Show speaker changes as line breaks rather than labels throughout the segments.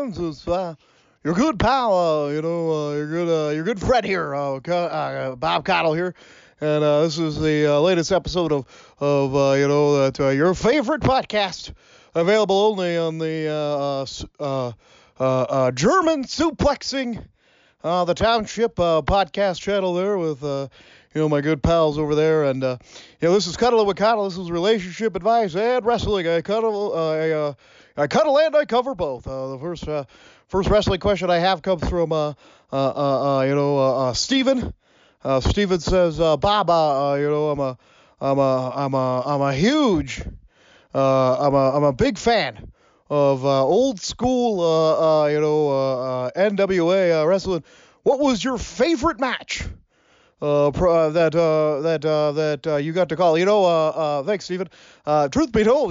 fans? It's your good pal, your good friend here, Bob Cottle here, and this is the latest episode of your favorite podcast, available only on the German suplexing the Township podcast channel there with my good pals over there, and this is Cuddle with Cottle. This is relationship advice and wrestling. I cuddle and I cover both. The first wrestling question I have comes from Steven. Steven says, Bob, I'm a big fan of old school NWA wrestling. What was your favorite match that you got to call? Thanks, Steven. Truth be told,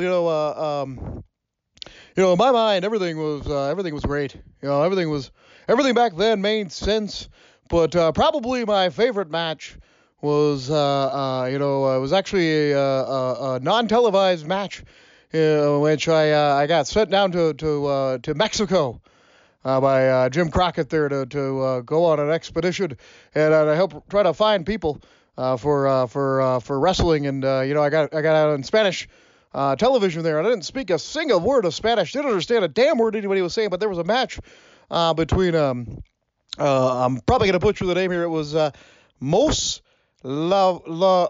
in my mind, everything was great. Everything back then made sense. But probably my favorite match was, it was actually a non-televised match, which I got sent down to Mexico by Jim Crockett there to go on an expedition, and I helped try to find people for wrestling, and I got out on Spanish television there. I didn't speak a single word of Spanish, didn't understand a damn word anybody was saying, but there was a match between I'm probably gonna butcher the name here. It was Mos La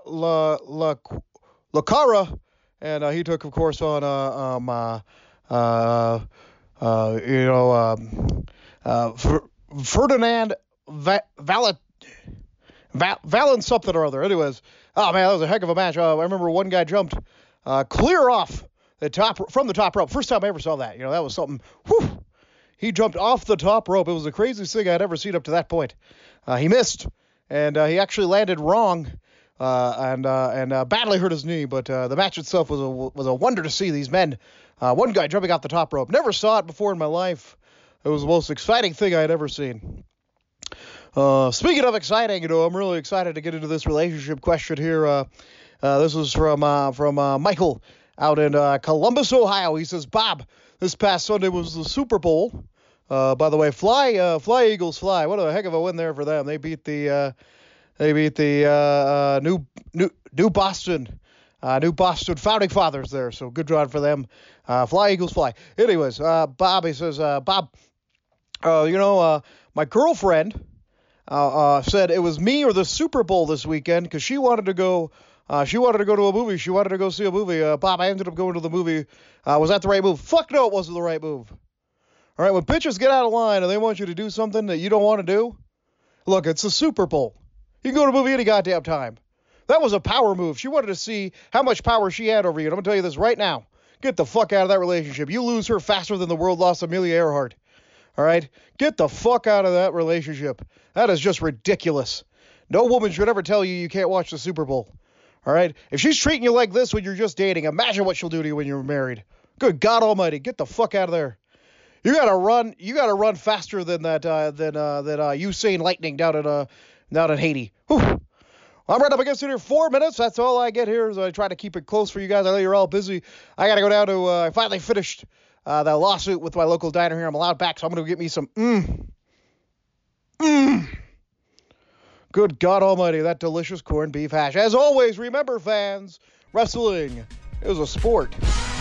Cara, and he took, of course, on Ferdinand Valen something or other. Anyways, oh man, that was a heck of a match. I remember one guy jumped clear off from the top rope. First time I ever saw that. That was something. Whew. He jumped off the top rope. It was the craziest thing I'd ever seen up to that point. He missed, and he actually landed wrong, and badly hurt his knee. But the match itself was a wonder to see these men. One guy jumping off the top rope. Never saw it before in my life. It was the most exciting thing I had ever seen. Speaking of exciting, I'm really excited to get into this relationship question here. This is from Michael out in Columbus, Ohio. He says, Bob, this past Sunday was the Super Bowl. By the way, fly Eagles fly. What a heck of a win there for them. They beat the New Boston Founding Fathers there. So good job for them. Fly Eagles fly. Anyways, Bob, he says, Bob, my girlfriend said it was me or the Super Bowl this weekend because she wanted to go. She wanted to go to a movie. She wanted to go see a movie. Bob, I ended up going to the movie. Was that the right move? Fuck no, it wasn't the right move. All right, when bitches get out of line and they want you to do something that you don't want to do, look, it's the Super Bowl. You can go to a movie any goddamn time. That was a power move. She wanted to see how much power she had over you. And I'm going to tell you this right now. Get the fuck out of that relationship. You lose her faster than the world lost Amelia Earhart. All right? Get the fuck out of that relationship. That is just ridiculous. No woman should ever tell you can't watch the Super Bowl. All right? If she's treating you like this when you're just dating, imagine what she'll do to you when you're married. Good God Almighty, get the fuck out of there. You gotta run faster than that Usain Lightning down in Haiti. Whew. I'm right up against it here. 4 minutes. That's all I get here. As I try to keep it close for you guys. I know you're all busy. I gotta go down to. I finally finished that lawsuit with my local diner here. I'm allowed back, so I'm gonna get me some. Good God Almighty, that delicious corned beef hash. As always, remember, fans, wrestling is a sport.